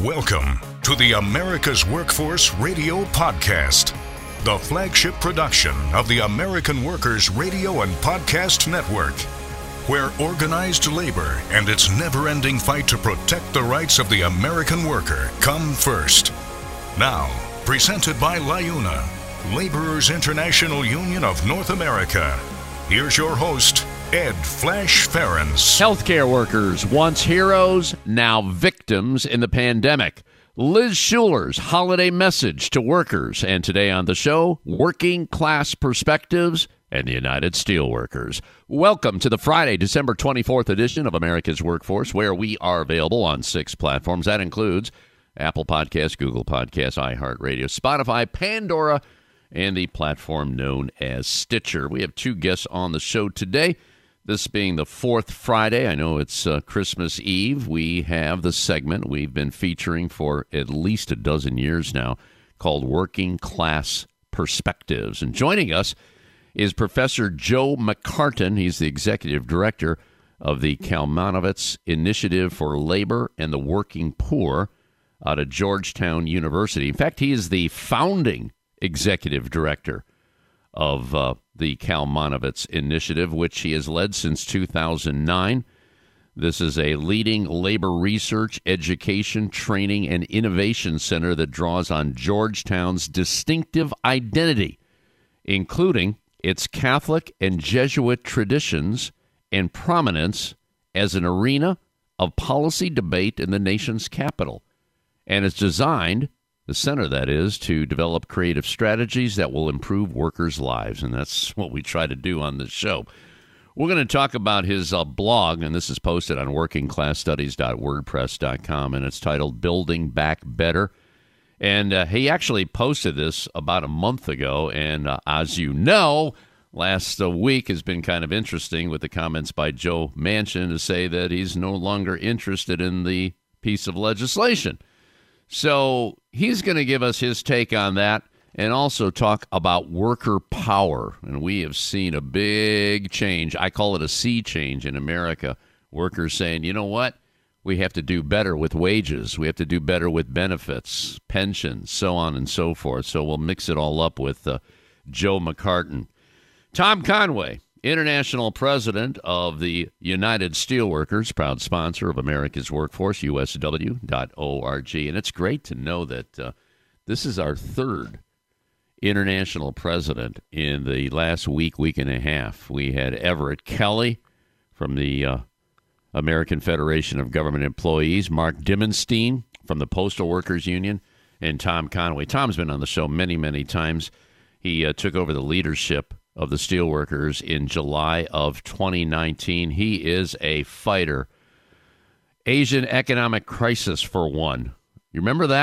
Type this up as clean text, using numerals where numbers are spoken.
Welcome to the America's Workforce Radio Podcast, the flagship production of the American Workers Radio and Podcast Network, where organized labor and its never-ending fight to protect the rights of the American worker come first. Now, presented by LIUNA, Laborers International Union of North America. Here's your host, Ed Flash Ferens. Healthcare workers, once heroes, now victims in the pandemic. Liz Shuler's holiday message to workers. And today on the show, working class perspectives and the United Steelworkers. Welcome to the Friday, December 24th edition of America's Workforce, where we are available on 6 platforms. That includes Apple Podcasts, Google Podcasts, iHeartRadio, Spotify, Pandora, and the platform known as Stitcher. We have 2 guests on the show today. This being the 4th Friday, I know it's Christmas Eve, we have the segment we've been featuring for at least a dozen years now called Working Class Perspectives. And joining us is Professor Joe McCartin. He's the executive director of the Kalmanovitz Initiative for Labor and the Working Poor out of Georgetown University. In fact, he is the founding executive director of the Kalmanovitz Initiative, which he has led since 2009. This is a leading labor research, education, training, and innovation center that draws on Georgetown's distinctive identity, including its Catholic and Jesuit traditions and prominence as an arena of policy debate in the nation's capital. And it's designed, the center that is, to develop creative strategies that will improve workers' lives. And that's what we try to do on this show. We're going to talk about his blog, and this is posted on workingclassstudies.wordpress.com, and it's titled Building Back Better. And he actually posted this about a month ago, and as you know, last week has been kind of interesting with the comments by Joe Manchin to say that he's no longer interested in the piece of legislation. So he's going to give us his take on that and also talk about worker power. And we have seen a big change. I call it a sea change in America. Workers saying, you know what? We have to do better with wages. We have to do better with benefits, pensions, so on and so forth. So we'll mix it all up with Joe McCartin. Tom Conway, International President of the United Steelworkers, proud sponsor of America's Workforce, usw.org. And it's great to know that this is our 3rd international president in the last week and a half. We had Everett Kelly from the American Federation of Government Employees, Mark Dimmenstein from the Postal Workers Union, and Tom Conway. Tom's been on the show many, many times. He took over the leadership of the Steelworkers in July of 2019. He is a fighter. Asian economic crisis for one. You remember that?